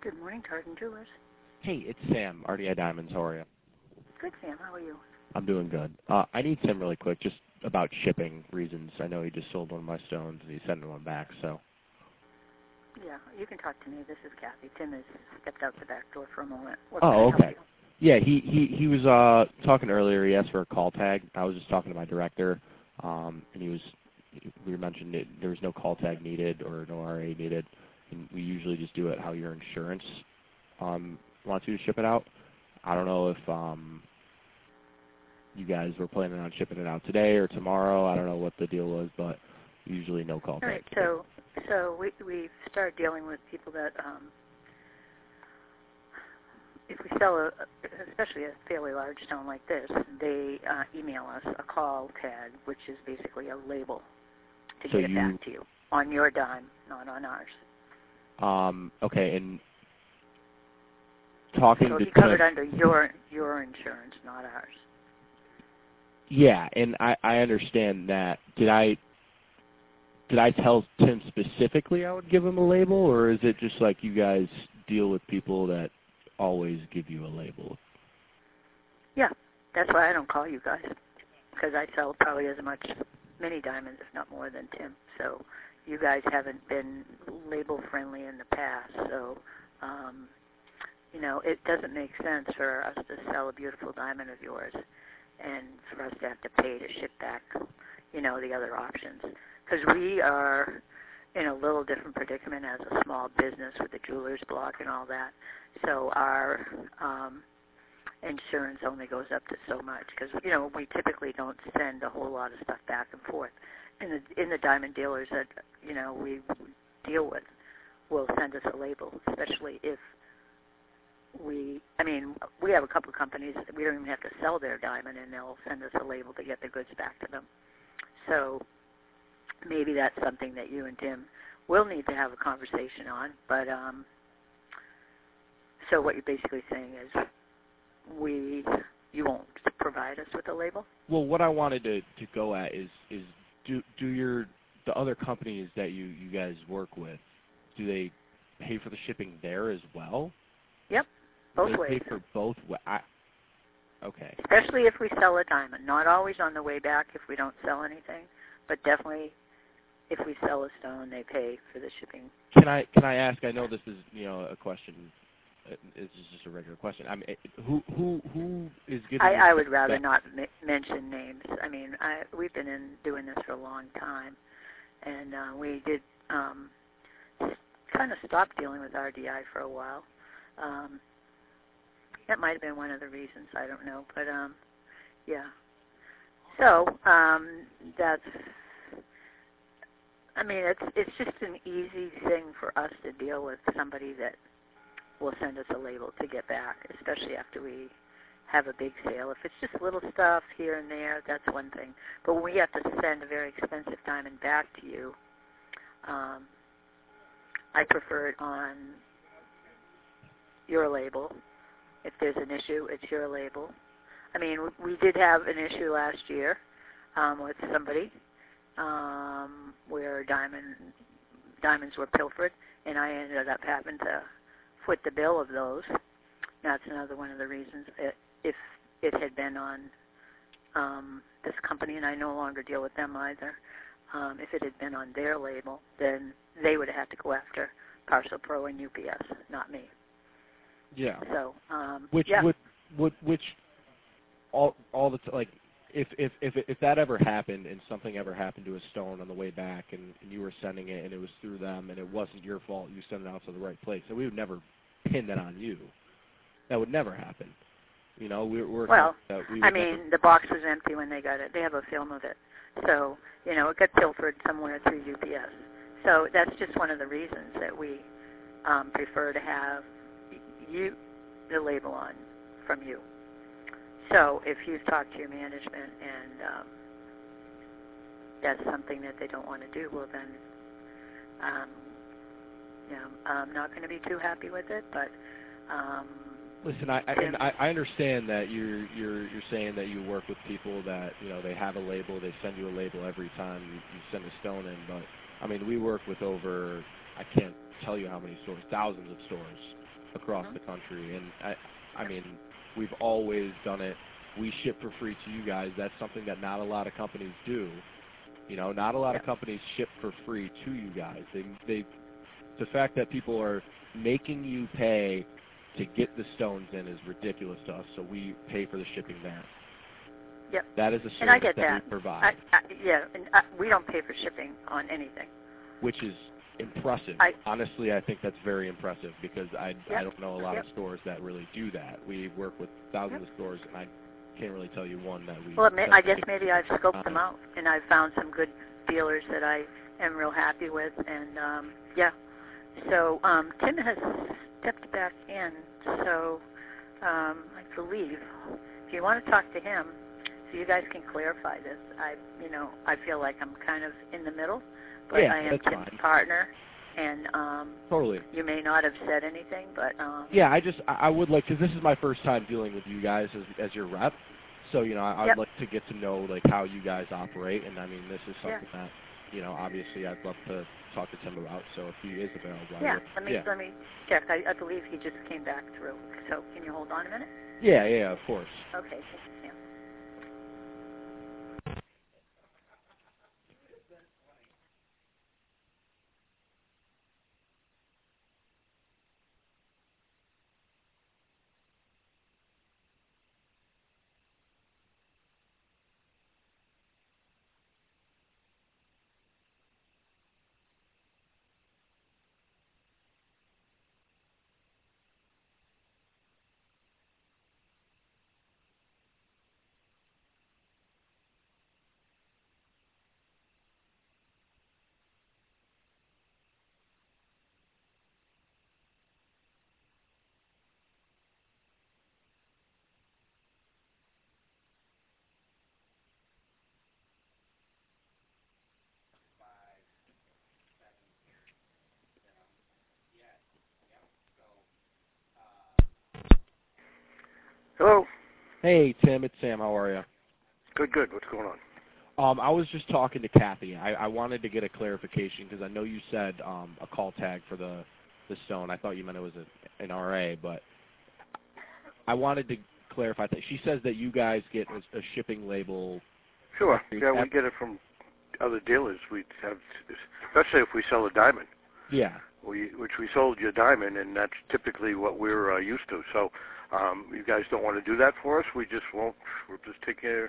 Good morning, Tarzan Jewelers. Hey, it's Sam, RDI Diamonds. How are you? Good, Sam. How are you? I'm doing good. I need Tim really quick, just about shipping reasons. I know he just sold one of my stones, and he's sending one back, so. Yeah, you can talk to me. This is Kathy. Tim has stepped out the back door for a moment. Oh, okay. Yeah, he was talking earlier. He asked for a call tag. I was just talking to my director, and we mentioned it. There was no call tag needed or no RA needed, and we usually just do it how your insurance wants you to ship it out. I don't know if you guys were planning on shipping it out today or tomorrow. I don't know what the deal was, but usually no call tag. All right, so we've started dealing with people that if we sell especially a fairly large stone like this, they email us a call tag, which is basically a label to get it back to you on your dime, not on ours. Okay, and talking so to it'll be covered under your insurance, not ours. Yeah, and I understand that. Did I tell Tim specifically I would give him a label, or is it just like you guys deal with people that always give you a label? Yeah, that's why I don't call you guys, because I sell probably as many diamonds, if not more, than Tim. So you guys haven't been label friendly in the past. So, it doesn't make sense for us to sell a beautiful diamond of yours and for us to have to pay to ship back, the other options. Because we are in a little different predicament as a small business with the jeweler's block and all that. So our insurance only goes up to so much because, we typically don't send a whole lot of stuff back and forth. In the diamond dealers that, we deal with will send us a label, especially if we have a couple of companies that we don't even have to sell their diamond, and they'll send us a label to get the goods back to them. So maybe that's something that you and Tim will need to have a conversation on. But so what you're basically saying is you won't provide us with a label? Well, what I wanted to go at is do the other companies that you guys work with, do they pay for the shipping there as well? Yep. Both ways. They pay for both? Okay. Especially if we sell a diamond. Not always on the way back if we don't sell anything, but definitely if we sell a stone, they pay for the shipping. Can I ask? I know this is a question. This is just a regular question. I mean, who is giving? I would rather not mention names. I mean, we've been doing this for a long time, and we did kind of stop dealing with RDI for a while. That might have been one of the reasons. I don't know, but yeah. So that's. I mean, it's just an easy thing for us to deal with somebody that will send us a label to get back, especially after we have a big sale. If it's just little stuff here and there, that's one thing. But when we have to send a very expensive diamond back to you, I prefer it on your label. If there's an issue, it's your label. I mean, we did have an issue last year with somebody where diamonds were pilfered, and I ended up having to foot the bill of those. That's another one of the reasons. If it had been on this company, and I no longer deal with them either, if it had been on their label, then they would have had to go after Parcel Pro and UPS, not me. Yeah. So, which all the like, if that ever happened and something ever happened to a stone on the way back and you were sending it and it was through them and it wasn't your fault, you sent it out to the right place, so we would never pin that on you. That would never happen. We're well. The box was empty when they got it. They have a film of it, so it got pilfered somewhere through UPS. So that's just one of the reasons that we prefer to have the label on from you. So if you've talked to your management and that's something that they don't want to do, well then, I'm not going to be too happy with it. But listen, I understand that you're saying that you work with people that they have a label, they send you a label every time you send a stone in. But I mean, we work with over, I can't tell you how many stores, thousands of stores. across the country. And I mean, we've always done it. We ship for free to you guys. That's something that not a lot of companies do. You know, not a lot of companies ship for free to you guys. The fact that people are making you pay to get the stones in is ridiculous to us, so we pay for the shipping there. Yep. That is a And I service get that. we provide. We don't pay for shipping on anything. Which is impressive. Honestly, I think that's very impressive because I don't know a lot of stores that really do that. We work with thousands of stores, and I can't really tell you one that we... Well, I guess maybe I've scoped them out, and I've found some good dealers that I am real happy with, and, So, Tim has stepped back in, so I believe if you want to talk to him, so you guys can clarify this, I feel like I'm kind of in the middle, but I am Tim's partner, and totally. You may not have said anything, but... Yeah, I would like, because this is my first time dealing with you guys as your rep, so, I'd like to get to know, like, how you guys operate, and, I mean, this is something that, obviously I'd love to talk to Tim about, so if he is available. Let me check. I believe he just came back through, so can you hold on a minute? Yeah, of course. Okay, thank you, Sam. Hello. Hey, Tim, it's Sam. How are you? Good. What's going on? I was just talking to Kathy. I wanted to get a clarification because I know you said a call tag for the stone. I thought you meant it was an RA, but I wanted to clarify that. She says that you guys get a shipping label. Sure. Yeah, we get it from other dealers. We have, especially if we sell a diamond. Yeah. Which we sold you a diamond, and that's typically what we're used to. So you guys don't want to do that for us. We just won't. We'll just take your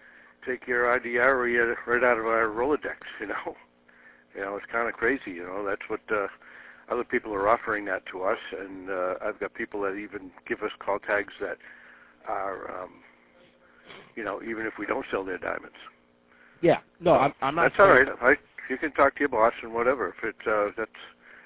IDR right out of our Rolodex. It's kind of crazy. That's what other people are offering that to us, and I've got people that even give us call tags that are, even if we don't sell their diamonds. Yeah. No, I'm not. That's all right. You can talk to your boss and whatever. If it's that's,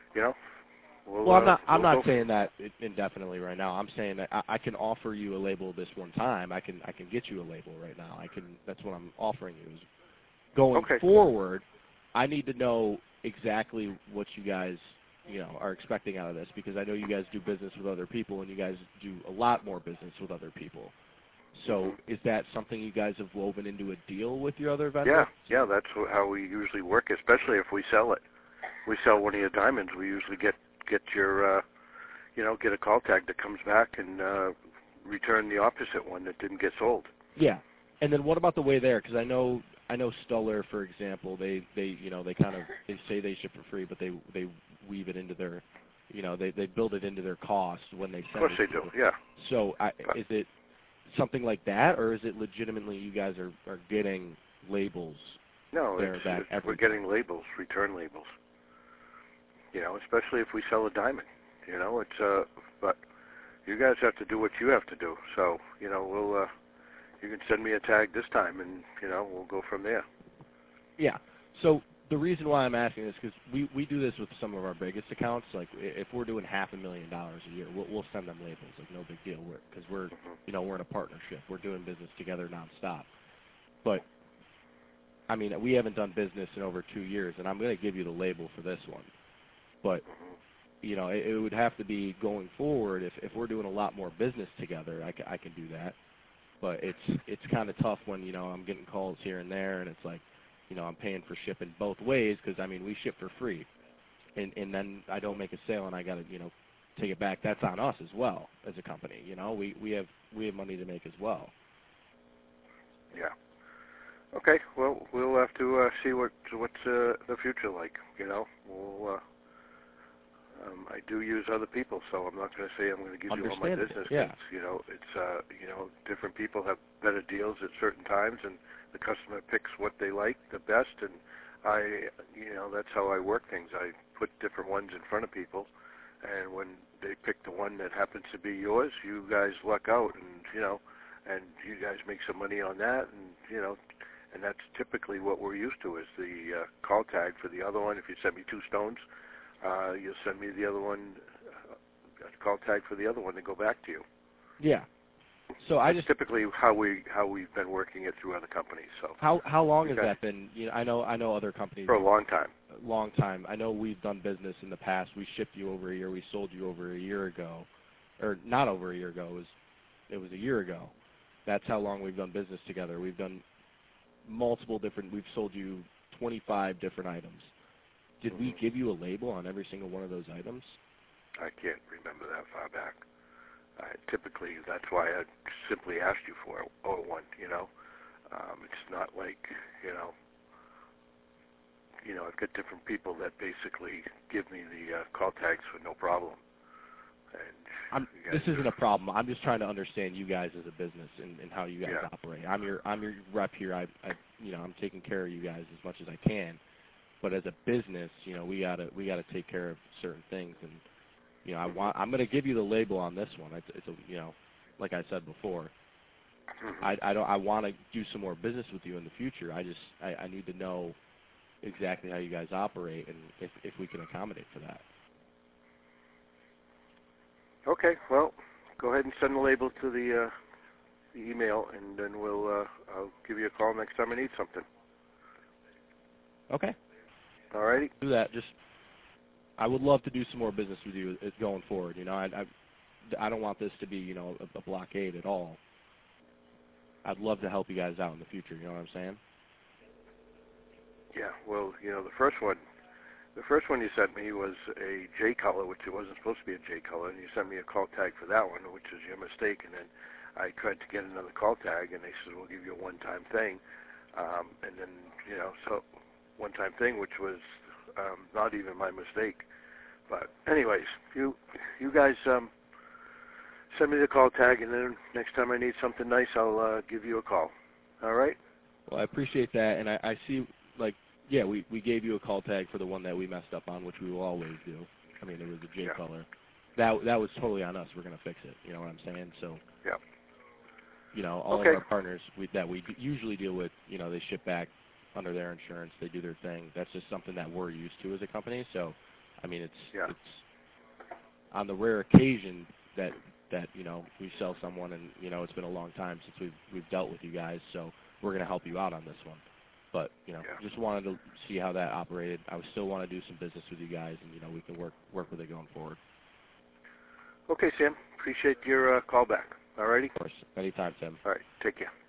I'm not saying that indefinitely right now. I'm saying that I can offer you a label this one time. I can get you a label right now. That's what I'm offering you. Is going forward, I need to know exactly what you guys, are expecting out of this because I know you guys do business with other people and you guys do a lot more business with other people. So is that something you guys have woven into a deal with your other vendors? Yeah, that's how we usually work, especially if we sell it. We sell one of your diamonds, we usually get your, get a call tag that comes back and return the opposite one that didn't get sold. Yeah, and then what about the way there? Because I know Stuller, for example, they say they ship for free, but they weave it into their, they build it into their cost when they send it. Of course they do. Yeah. So is it something like that, or is it legitimately you guys are getting labels? No, we're getting labels, return labels. Especially if we sell a diamond. But you guys have to do what you have to do. So, we'll, you can send me a tag this time, and we'll go from there. Yeah. So the reason why I'm asking this because we do this with some of our biggest accounts. Like if we're doing $500,000 a year, we'll send them labels. Like no big deal. Because we're we're in a partnership. We're doing business together nonstop. But I mean, we haven't done business in over 2 years, and I'm going to give you the label for this one. But it would have to be going forward. If we're doing a lot more business together, I can do that. But it's kind of tough when I'm getting calls here and there, and it's like I'm paying for shipping both ways because I mean we ship for free, and then I don't make a sale and I got to take it back, that's on us as well as a company. You know, we have money to make as well. Yeah. Okay. Well, we'll have to see what's the future like. You know, we'll. I do use other people, so I'm not going to say I'm going to give you all my business. Yeah. You know, it's different people have better deals at certain times, and the customer picks what they like the best, and that's how I work things. I put different ones in front of people, and when they pick the one that happens to be yours, you guys luck out, and you guys make some money on that, and that's typically what we're used to is the call tag for the other one. If you send me 2 stones, you'll send me the other one, a call tag for the other one to go back to you. Yeah. So that's typically how we've been working it through other companies. So how long has that been? You know, I know other companies for a long time. Long time. I know we've done business in the past. We shipped you over a year. We sold you over a year ago, or not over a year ago. It was a year ago. That's how long we've done business together. We've done multiple different. We've sold you 25 different items. Did we give you a label on every single one of those items? I can't remember that far back. Typically, that's why I simply asked you for one. It's not like I've got different people that basically give me the call tags for no problem. And this isn't a problem. I'm just trying to understand you guys as a business and how you guys operate. I'm your rep here. I'm taking care of you guys as much as I can. But as a business, we gotta take care of certain things, and I'm gonna give you the label on this one. It's like I said before, I want to do some more business with you in the future. I need to know exactly how you guys operate and if we can accommodate for that. Okay, well, go ahead and send the label to the email, and then I'll give you a call next time I need something. Okay. All righty. Do that. I would love to do some more business with you going forward. I don't want this to be a blockade at all. I'd love to help you guys out in the future. You know what I'm saying? Yeah. Well, the first one you sent me was a J color, which it wasn't supposed to be a J color, and you sent me a call tag for that one, which is your mistake. And then I tried to get another call tag, and they said we'll give you a one-time thing, and then so one-time thing, which was not even my mistake. But anyways, you guys send me the call tag, and then next time I need something nice, I'll give you a call. All right? Well, I appreciate that, and I see, we gave you a call tag for the one that we messed up on, which we will always do. I mean, it was a J color. That was totally on us. We're going to fix it. You know what I'm saying? So, all of our partners that we usually deal with, they ship back under their insurance. They do their thing. That's just something that we're used to as a company. So, I mean, it's on the rare occasion that we sell someone, and it's been a long time since we've dealt with you guys. So we're going to help you out on this one. But just wanted to see how that operated. I still want to do some business with you guys, and we can work with it going forward. Okay, Sam. Appreciate your call back. All righty. Of course. Anytime, Tim. All right. Take care.